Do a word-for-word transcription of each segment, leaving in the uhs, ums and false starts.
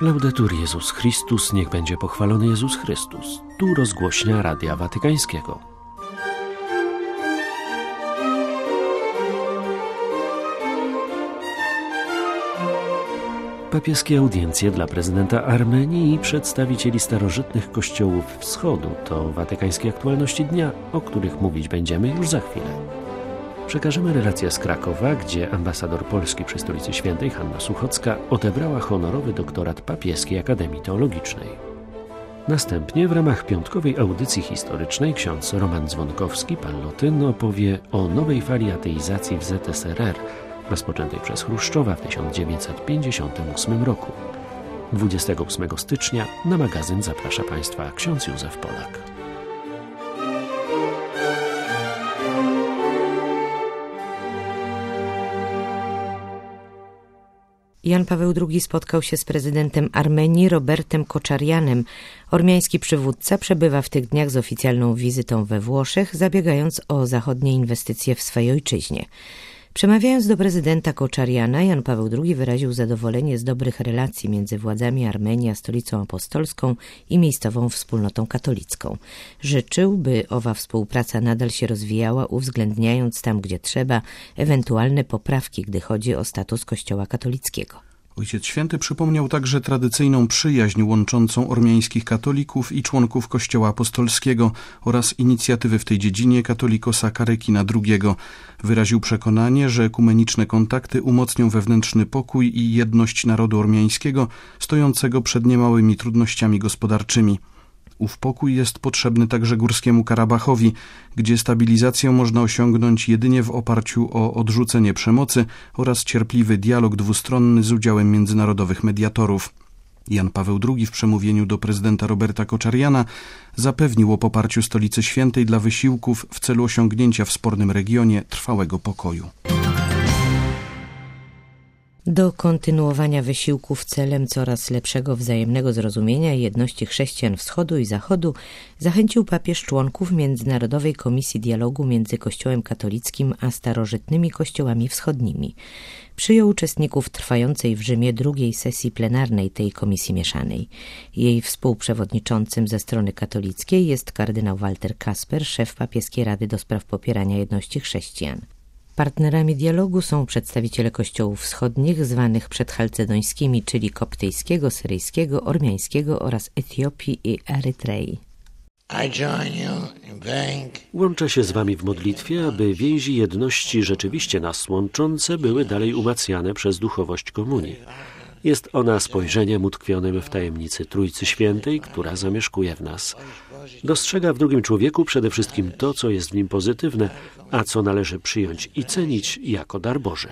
Laudetur Jezus Chrystus, niech będzie pochwalony Jezus Chrystus. Tu rozgłośnia Radia Watykańskiego. Papieskie audiencje dla prezydenta Armenii i przedstawicieli starożytnych kościołów wschodu to watykańskie aktualności dnia, o których mówić będziemy już za chwilę. Przekażemy relację z Krakowa, gdzie ambasador Polski przy Stolicy Świętej Hanna Suchocka odebrała honorowy doktorat Papieskiej Akademii Teologicznej. Następnie w ramach piątkowej audycji historycznej ksiądz Roman Dzwonkowski, pan Lotyn, opowie o nowej fali ateizacji w Z S R R, rozpoczętej przez Chruszczowa w tysiąc dziewięćset pięćdziesiątym ósmym roku. dwudziestego ósmego stycznia na magazyn zaprasza Państwa ksiądz Józef Polak. Jan Paweł drugi spotkał się z prezydentem Armenii Robertem Koczarianem. Ormiański przywódca przebywa w tych dniach z oficjalną wizytą we Włoszech, zabiegając o zachodnie inwestycje w swej ojczyźnie. Przemawiając do prezydenta Koczariana, Jan Paweł drugi wyraził zadowolenie z dobrych relacji między władzami Armenii a Stolicą Apostolską i miejscową wspólnotą katolicką. Życzył, by owa współpraca nadal się rozwijała, uwzględniając tam, gdzie trzeba, ewentualne poprawki, gdy chodzi o status Kościoła katolickiego. Ojciec Święty przypomniał także tradycyjną przyjaźń łączącą ormiańskich katolików i członków Kościoła Apostolskiego oraz inicjatywy w tej dziedzinie katolikosa Karekina drugiego. Wyraził przekonanie, że ekumeniczne kontakty umocnią wewnętrzny pokój i jedność narodu ormiańskiego, stojącego przed niemałymi trudnościami gospodarczymi. Ów pokój jest potrzebny także Górskiemu Karabachowi, gdzie stabilizację można osiągnąć jedynie w oparciu o odrzucenie przemocy oraz cierpliwy dialog dwustronny z udziałem międzynarodowych mediatorów. Jan Paweł drugi w przemówieniu do prezydenta Roberta Koczariana zapewnił o poparciu Stolicy Świętej dla wysiłków w celu osiągnięcia w spornym regionie trwałego pokoju. Do kontynuowania wysiłków celem coraz lepszego wzajemnego zrozumienia i jedności chrześcijan wschodu i zachodu zachęcił papież członków Międzynarodowej Komisji Dialogu między Kościołem katolickim a starożytnymi kościołami wschodnimi. Przyjął uczestników trwającej w Rzymie drugiej sesji plenarnej tej komisji mieszanej. Jej współprzewodniczącym ze strony katolickiej jest kardynał Walter Kasper, szef Papieskiej Rady do spraw popierania jedności chrześcijan. Partnerami dialogu są przedstawiciele kościołów wschodnich, zwanych przedchalcedońskimi, czyli koptyjskiego, syryjskiego, ormiańskiego oraz Etiopii i Erytrei. Łączę się z wami w modlitwie, aby więzi jedności rzeczywiście nas łączące były dalej umacniane przez duchowość komunii. Jest ona spojrzeniem utkwionym w tajemnicy Trójcy Świętej, która zamieszkuje w nas. Dostrzega w drugim człowieku przede wszystkim to, co jest w nim pozytywne, a co należy przyjąć i cenić jako dar Boży.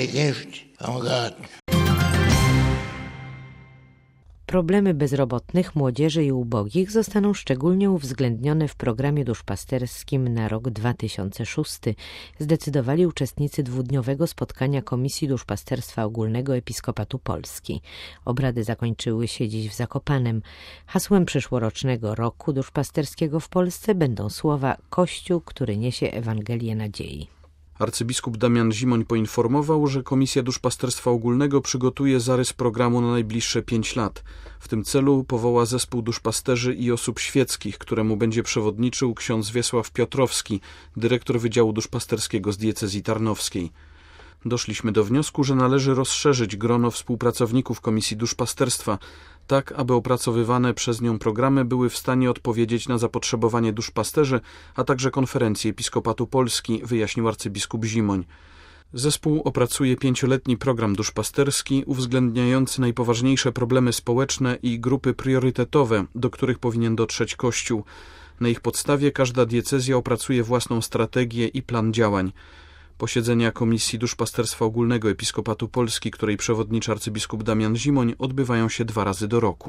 Problemy bezrobotnych, młodzieży i ubogich zostaną szczególnie uwzględnione w programie duszpasterskim na rok dwa tysiące szósty. Zdecydowali uczestnicy dwudniowego spotkania Komisji Duszpasterstwa Ogólnego Episkopatu Polski. Obrady zakończyły się dziś w Zakopanem. Hasłem przyszłorocznego roku duszpasterskiego w Polsce będą słowa „Kościół, który niesie Ewangelię nadziei”. Arcybiskup Damian Zimoń poinformował, że Komisja Duszpasterstwa Ogólnego przygotuje zarys programu na najbliższe pięć lat. W tym celu powoła zespół duszpasterzy i osób świeckich, któremu będzie przewodniczył ksiądz Wiesław Piotrowski, dyrektor Wydziału Duszpasterskiego z diecezji tarnowskiej. Doszliśmy do wniosku, że należy rozszerzyć grono współpracowników Komisji Duszpasterstwa, tak aby opracowywane przez nią programy były w stanie odpowiedzieć na zapotrzebowanie duszpasterzy, a także Konferencji Episkopatu Polski, wyjaśnił arcybiskup Zimoń. Zespół opracuje pięcioletni program duszpasterski uwzględniający najpoważniejsze problemy społeczne i grupy priorytetowe, do których powinien dotrzeć Kościół. Na ich podstawie każda diecezja opracuje własną strategię i plan działań. Posiedzenia Komisji Duszpasterstwa Ogólnego Episkopatu Polski, której przewodniczy arcybiskup Damian Zimoń, odbywają się dwa razy do roku.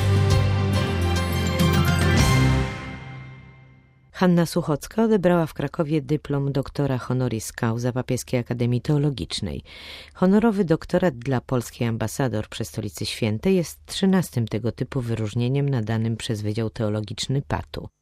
Hanna Suchocka odebrała w Krakowie dyplom doktora honoris causa Papieskiej Akademii Teologicznej. Honorowy doktorat dla polskiej ambasador przy Stolicy Świętej jest trzynastym tego typu wyróżnieniem nadanym przez Wydział Teologiczny P A T u.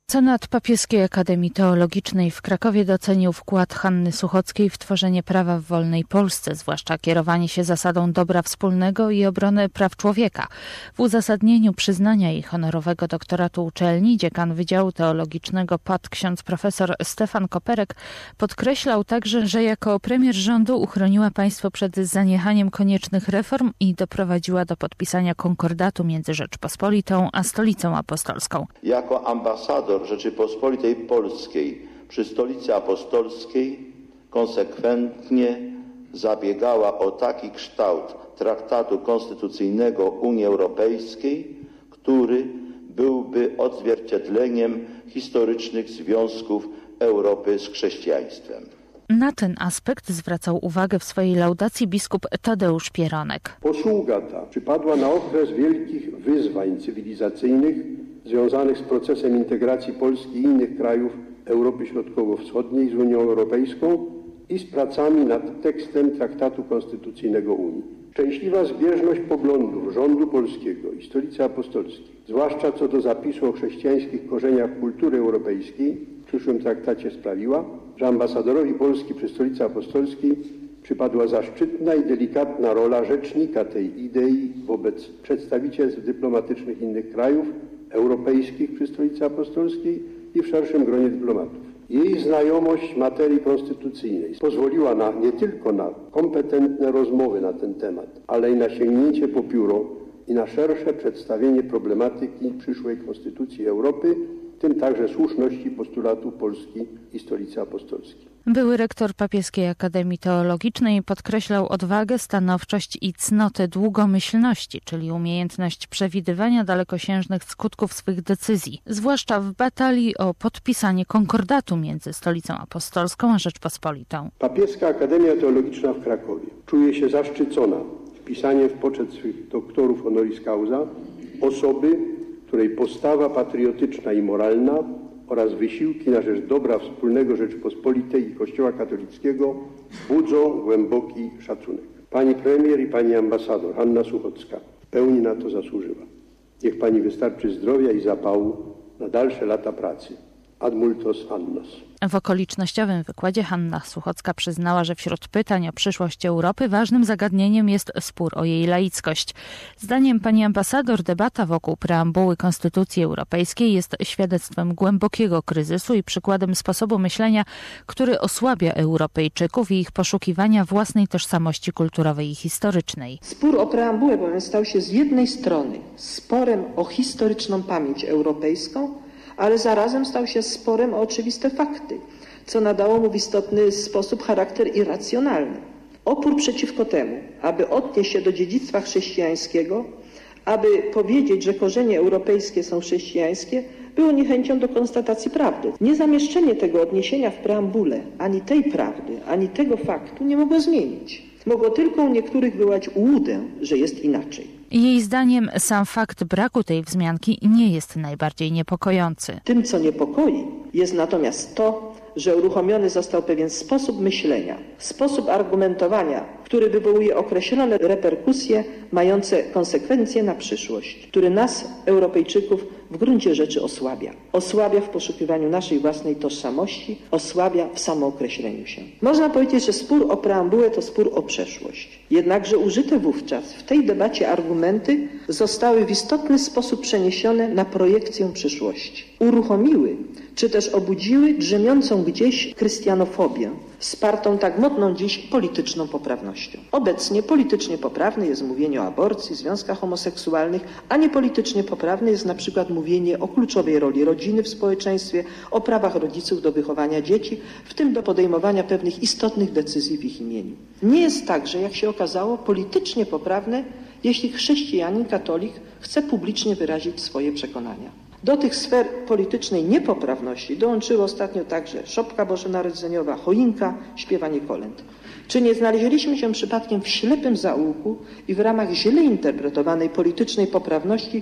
Senat Papieskiej Akademii Teologicznej w Krakowie docenił wkład Hanny Suchockiej w tworzenie prawa w wolnej Polsce, zwłaszcza kierowanie się zasadą dobra wspólnego i obrony praw człowieka. W uzasadnieniu przyznania jej honorowego doktoratu uczelni dziekan Wydziału Teologicznego P A T ksiądz profesor Stefan Koperek podkreślał także, że jako premier rządu uchroniła państwo przed zaniechaniem koniecznych reform i doprowadziła do podpisania konkordatu między Rzeczpospolitą a Stolicą Apostolską. Jako ambasador Rzeczypospolitej Polskiej przy Stolicy Apostolskiej konsekwentnie zabiegała o taki kształt traktatu konstytucyjnego Unii Europejskiej, który byłby odzwierciedleniem historycznych związków Europy z chrześcijaństwem. Na ten aspekt zwracał uwagę w swojej laudacji biskup Tadeusz Pieronek. Posługa ta przypadła na okres wielkich wyzwań cywilizacyjnych związanych z procesem integracji Polski i innych krajów Europy Środkowo-Wschodniej z Unią Europejską i z pracami nad tekstem Traktatu Konstytucyjnego Unii. Szczęśliwa zbieżność poglądów rządu polskiego i Stolicy Apostolskiej, zwłaszcza co do zapisu o chrześcijańskich korzeniach kultury europejskiej w przyszłym traktacie sprawiła, że ambasadorowi Polski przy Stolicy Apostolskiej przypadła zaszczytna i delikatna rola rzecznika tej idei wobec przedstawicielstw dyplomatycznych innych krajów europejskich przy Stolicy Apostolskiej i w szerszym gronie dyplomatów. Jej znajomość materii konstytucyjnej pozwoliła na, nie tylko na kompetentne rozmowy na ten temat, ale i na sięgnięcie po pióro i na szersze przedstawienie problematyki przyszłej konstytucji Europy, w tym także słuszności postulatu Polski i Stolicy Apostolskiej. Były rektor Papieskiej Akademii Teologicznej podkreślał odwagę, stanowczość i cnotę długomyślności, czyli umiejętność przewidywania dalekosiężnych skutków swych decyzji, zwłaszcza w batalii o podpisanie konkordatu między Stolicą Apostolską a Rzeczpospolitą. Papieska Akademia Teologiczna w Krakowie czuje się zaszczycona wpisaniem w poczet swych doktorów honoris causa osoby, której postawa patriotyczna i moralna oraz wysiłki na rzecz dobra wspólnego Rzeczypospolitej i Kościoła katolickiego budzą głęboki szacunek. Pani premier i pani ambasador Hanna Suchocka w pełni na to zasłużyła. Niech pani wystarczy zdrowia i zapału na dalsze lata pracy. Ad multos annos. W okolicznościowym wykładzie Hanna Suchocka przyznała, że wśród pytań o przyszłość Europy ważnym zagadnieniem jest spór o jej laickość. Zdaniem pani ambasador debata wokół preambuły Konstytucji Europejskiej jest świadectwem głębokiego kryzysu i przykładem sposobu myślenia, który osłabia Europejczyków i ich poszukiwania własnej tożsamości kulturowej i historycznej. Spór o preambułę bowiem stał się z jednej strony sporem o historyczną pamięć europejską, ale zarazem stał się sporem o oczywiste fakty, co nadało mu w istotny sposób charakter irracjonalny. Opór przeciwko temu, aby odnieść się do dziedzictwa chrześcijańskiego, aby powiedzieć, że korzenie europejskie są chrześcijańskie, było niechęcią do konstatacji prawdy. Niezamieszczenie tego odniesienia w preambule, ani tej prawdy, ani tego faktu nie mogło zmienić. Mogło tylko u niektórych wywołać ułudę, że jest inaczej. Jej zdaniem sam fakt braku tej wzmianki nie jest najbardziej niepokojący. Tym, co niepokoi, jest natomiast to, że uruchomiony został pewien sposób myślenia, sposób argumentowania, który wywołuje określone reperkusje mające konsekwencje na przyszłość, który nas, Europejczyków, w gruncie rzeczy osłabia. Osłabia w poszukiwaniu naszej własnej tożsamości, osłabia w samookreśleniu się. Można powiedzieć, że spór o preambułę to spór o przeszłość. Jednakże użyte wówczas w tej debacie argumenty zostały w istotny sposób przeniesione na projekcję przyszłości. Uruchomiły, czy też obudziły drzemiącą gdzieś chrystianofobię, wspartą tak modną dziś polityczną poprawnością. Obecnie politycznie poprawne jest mówienie o aborcji, związkach homoseksualnych, a niepolitycznie poprawne jest na przykład mówienie o kluczowej roli rodziny w społeczeństwie, o prawach rodziców do wychowania dzieci, w tym do podejmowania pewnych istotnych decyzji w ich imieniu. Nie jest także, jak się okazało, politycznie poprawne, jeśli chrześcijanin, katolik chce publicznie wyrazić swoje przekonania. Do tych sfer politycznej niepoprawności dołączyło ostatnio także szopka bożonarodzeniowa, choinka, śpiewanie kolęd. Czy nie znaleźliśmy się przypadkiem w ślepym zaułku i w ramach źle interpretowanej politycznej poprawności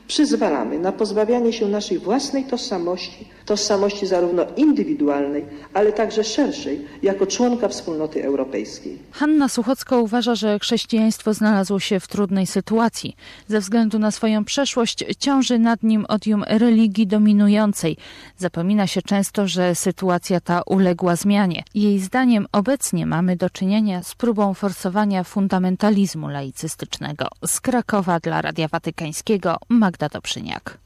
przyzwalamy na pozbawianie się naszej własnej tożsamości, tożsamości zarówno indywidualnej, ale także szerszej, jako członka wspólnoty europejskiej. Hanna Suchocka uważa, że chrześcijaństwo znalazło się w trudnej sytuacji. Ze względu na swoją przeszłość ciąży nad nim odium religii dominującej. Zapomina się często, że sytuacja ta uległa zmianie. Jej zdaniem obecnie mamy do czynienia z próbą forsowania fundamentalizmu laicystycznego. Z Krakowa dla Radia Watykańskiego Magda Dobrzyniak.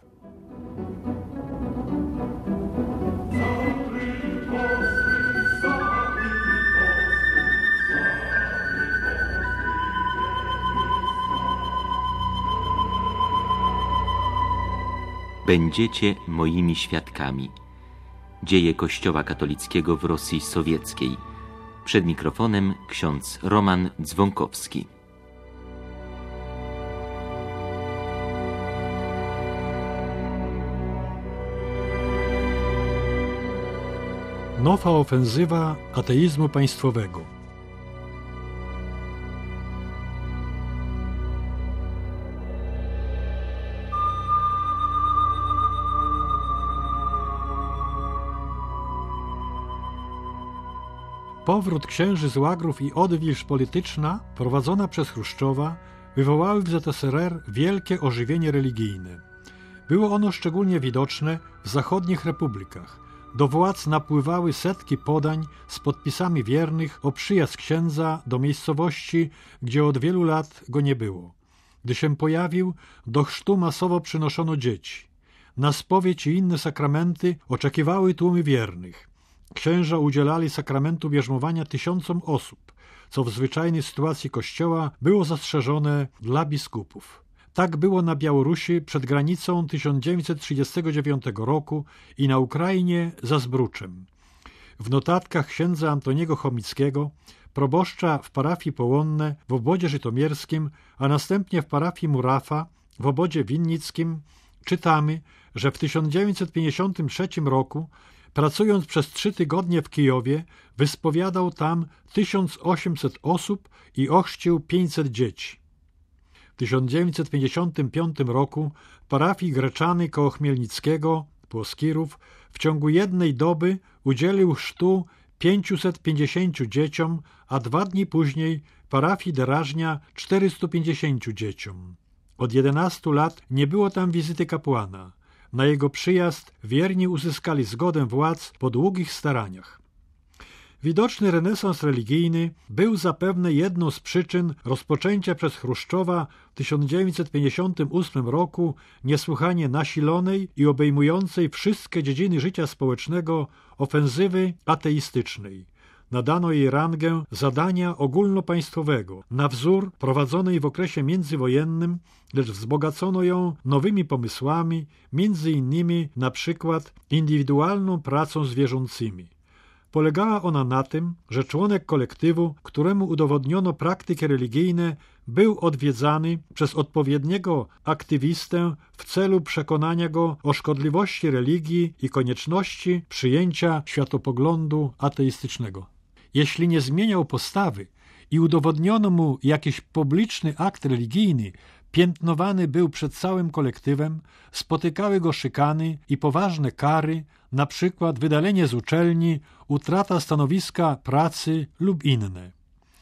Będziecie moimi świadkami. Dzieje Kościoła katolickiego w Rosji sowieckiej. Przed mikrofonem ksiądz Roman Dzwonkowski. Nowa ofensywa ateizmu państwowego. Powrót księży z łagrów i odwilż polityczna prowadzona przez Chruszczowa wywołały w Z S R R wielkie ożywienie religijne. Było ono szczególnie widoczne w zachodnich republikach. Do władz napływały setki podań z podpisami wiernych o przyjazd księdza do miejscowości, gdzie od wielu lat go nie było. Gdy się pojawił, do chrztu masowo przynoszono dzieci. Na spowiedź i inne sakramenty oczekiwały tłumy wiernych. Księża udzielali sakramentu bierzmowania tysiącom osób, co w zwyczajnej sytuacji Kościoła było zastrzeżone dla biskupów. Tak było na Białorusi przed granicą tysiąc dziewięćset trzydziestego dziewiątego roku i na Ukrainie za Zbruczem. W notatkach księdza Antoniego Chomickiego, proboszcza w parafii Połonne w obwodzie żytomierskim, a następnie w parafii Murafa w obwodzie winnickim, czytamy, że w tysiąc dziewięćset pięćdziesiątym trzecim roku, pracując przez trzy tygodnie w Kijowie, wyspowiadał tam tysiąc osiemset osób i ochrzcił pięćset dzieci. W tysiąc dziewięćset pięćdziesiątym piątym roku w parafii Greczany koło Chmielnickiego, Płoskirów, w ciągu jednej doby udzielił chrztu pięciuset pięćdziesięciu dzieciom, a dwa dni później parafii Derażnia czterystu pięćdziesięciu dzieciom. Od jedenastu lat nie było tam wizyty kapłana. Na jego przyjazd wierni uzyskali zgodę władz po długich staraniach. Widoczny renesans religijny był zapewne jedną z przyczyn rozpoczęcia przez Chruszczowa w tysiąc dziewięćset pięćdziesiątym ósmym roku niesłychanie nasilonej i obejmującej wszystkie dziedziny życia społecznego ofensywy ateistycznej. Nadano jej rangę zadania ogólnopaństwowego, na wzór prowadzonej w okresie międzywojennym, lecz wzbogacono ją nowymi pomysłami, między innymi na przykład indywidualną pracą z wierzącymi. Polegała ona na tym, że członek kolektywu, któremu udowodniono praktyki religijne, był odwiedzany przez odpowiedniego aktywistę w celu przekonania go o szkodliwości religii i konieczności przyjęcia światopoglądu ateistycznego. Jeśli nie zmieniał postawy i udowodniono mu jakiś publiczny akt religijny, piętnowany był przed całym kolektywem, spotykały go szykany i poważne kary, na przykład wydalenie z uczelni, utrata stanowiska pracy lub inne.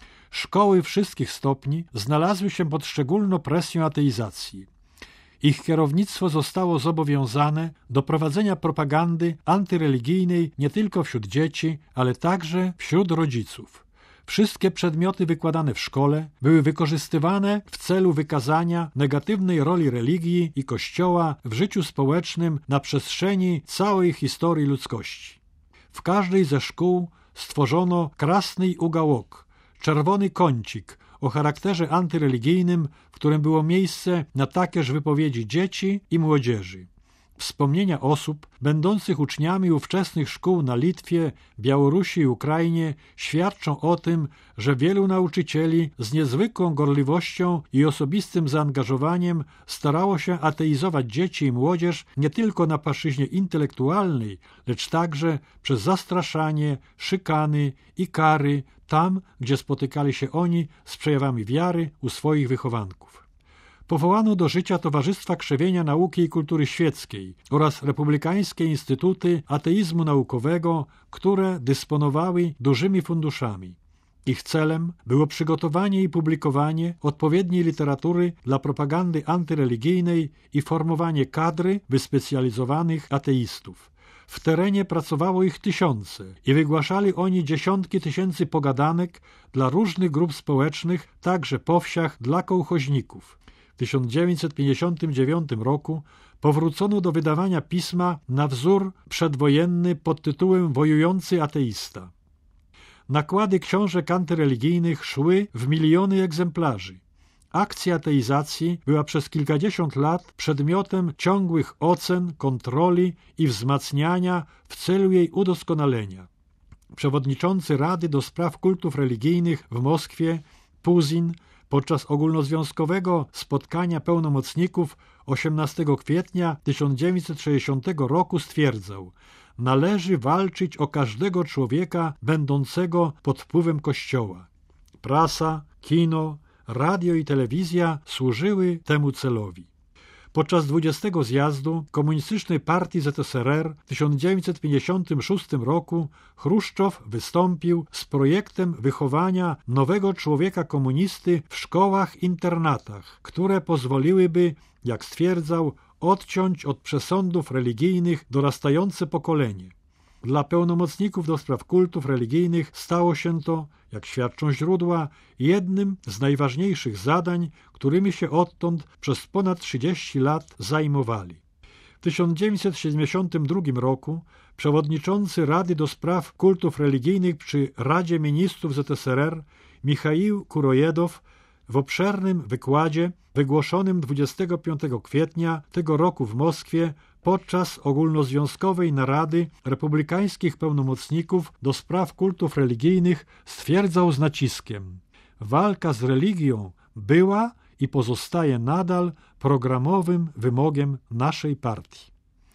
Szkoły wszystkich stopni znalazły się pod szczególną presją ateizacji. Ich kierownictwo zostało zobowiązane do prowadzenia propagandy antyreligijnej nie tylko wśród dzieci, ale także wśród rodziców. Wszystkie przedmioty wykładane w szkole były wykorzystywane w celu wykazania negatywnej roli religii i Kościoła w życiu społecznym na przestrzeni całej historii ludzkości. W każdej ze szkół stworzono krasny ugałok, czerwony kącik o charakterze antyreligijnym, w którym było miejsce na takież wypowiedzi dzieci i młodzieży. Wspomnienia osób będących uczniami ówczesnych szkół na Litwie, Białorusi i Ukrainie świadczą o tym, że wielu nauczycieli z niezwykłą gorliwością i osobistym zaangażowaniem starało się ateizować dzieci i młodzież nie tylko na płaszczyźnie intelektualnej, lecz także przez zastraszanie, szykany i kary tam, gdzie spotykali się oni z przejawami wiary u swoich wychowanków. Powołano do życia Towarzystwa Krzewienia Nauki i Kultury Świeckiej oraz republikańskie instytuty ateizmu naukowego, które dysponowały dużymi funduszami. Ich celem było przygotowanie i publikowanie odpowiedniej literatury dla propagandy antyreligijnej i formowanie kadry wyspecjalizowanych ateistów. W terenie pracowało ich tysiące i wygłaszali oni dziesiątki tysięcy pogadanek dla różnych grup społecznych, także po wsiach dla kołchoźników. W tysiąc dziewięćset pięćdziesiątym dziewiątym roku powrócono do wydawania pisma na wzór przedwojenny pod tytułem Wojujący ateista. Nakłady książek antyreligijnych szły w miliony egzemplarzy. Akcja ateizacji była przez kilkadziesiąt lat przedmiotem ciągłych ocen, kontroli i wzmacniania w celu jej udoskonalenia. Przewodniczący Rady do Spraw Kultów Religijnych w Moskwie, Puzin, podczas ogólnozwiązkowego spotkania pełnomocników osiemnastego kwietnia tysiąc dziewięćset sześćdziesiątego roku stwierdzał: należy walczyć o każdego człowieka będącego pod wpływem Kościoła. Prasa, kino, radio i telewizja służyły temu celowi. Podczas dwudziestego zjazdu Komunistycznej Partii Z S R R w tysiąc dziewięćset pięćdziesiątym szóstym roku Chruszczow wystąpił z projektem wychowania nowego człowieka komunisty w szkołach-internatach, które pozwoliłyby, jak stwierdzał, odciąć od przesądów religijnych dorastające pokolenie. Dla pełnomocników do spraw kultów religijnych stało się to, jak świadczą źródła, jednym z najważniejszych zadań, którymi się odtąd przez ponad trzydzieści lat zajmowali. W tysiąc dziewięćset siedemdziesiątym drugim roku przewodniczący Rady do Spraw Kultów Religijnych przy Radzie Ministrów Z S R R Michaił Kurojedow w obszernym wykładzie wygłoszonym dwudziestego piątego kwietnia tego roku w Moskwie podczas ogólnozwiązkowej narady republikańskich pełnomocników do spraw kultów religijnych stwierdzał z naciskiem: walka z religią była i pozostaje nadal programowym wymogiem naszej partii.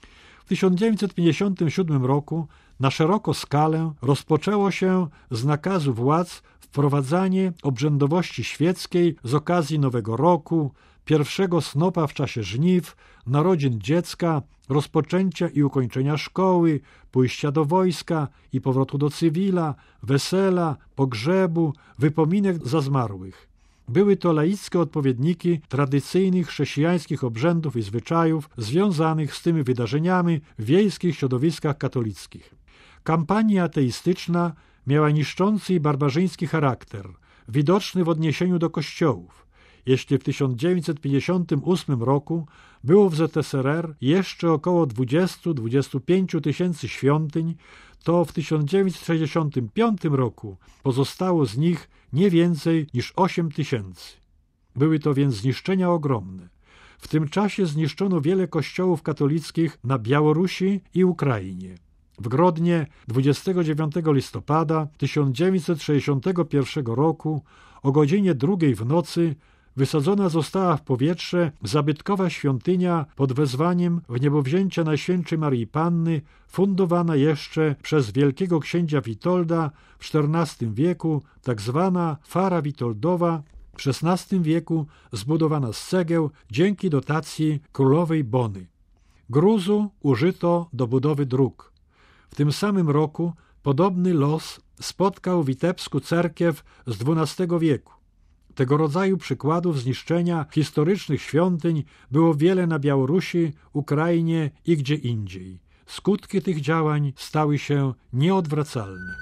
W tysiąc dziewięćset pięćdziesiątym siódmym roku na szeroką skalę rozpoczęło się z nakazu władz wprowadzanie obrzędowości świeckiej z okazji Nowego Roku, pierwszego snopa w czasie żniw, narodzin dziecka, rozpoczęcia i ukończenia szkoły, pójścia do wojska i powrotu do cywila, wesela, pogrzebu, wypominek za zmarłych. Były to laickie odpowiedniki tradycyjnych chrześcijańskich obrzędów i zwyczajów związanych z tymi wydarzeniami w wiejskich środowiskach katolickich. Kampania ateistyczna miała niszczący i barbarzyński charakter, widoczny w odniesieniu do kościołów. Jeśli w tysiąc dziewięćset pięćdziesiątym ósmym roku było w Z S R R jeszcze około dwadzieścia do dwudziestu pięciu tysięcy świątyń, to w tysiąc dziewięćset sześćdziesiątym piątym roku pozostało z nich nie więcej niż osiem tysięcy. Były to więc zniszczenia ogromne. W tym czasie zniszczono wiele kościołów katolickich na Białorusi i Ukrainie. W Grodnie dwudziestego dziewiątego listopada tysiąc dziewięćset sześćdziesiątego pierwszego roku o godzinie drugiej w nocy wysadzona została w powietrze zabytkowa świątynia pod wezwaniem Wniebowzięcia Najświętszej Maryi Panny, fundowana jeszcze przez wielkiego księcia Witolda w czternastym wieku, tak zwana Fara Witoldowa, w szesnastym wieku zbudowana z cegieł dzięki dotacji królowej Bony. Gruzu użyto do budowy dróg. W tym samym roku podobny los spotkał w Witebsku cerkiew z dwunastego wieku. Tego rodzaju przykładów zniszczenia historycznych świątyń było wiele na Białorusi, Ukrainie i gdzie indziej. Skutki tych działań stały się nieodwracalne.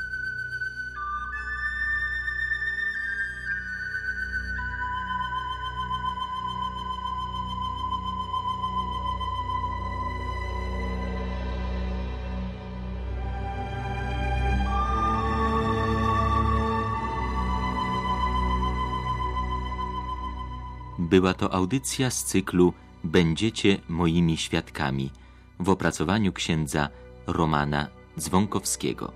Była to audycja z cyklu Będziecie moimi świadkami w opracowaniu księdza Romana Dzwonkowskiego.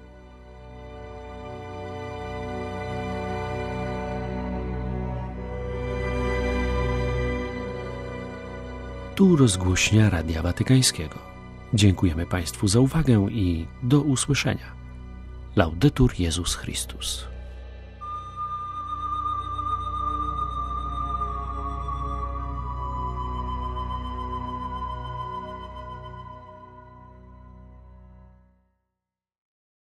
Tu rozgłośnia Radia Watykańskiego. Dziękujemy Państwu za uwagę i do usłyszenia. Laudetur Jezus Chrystus.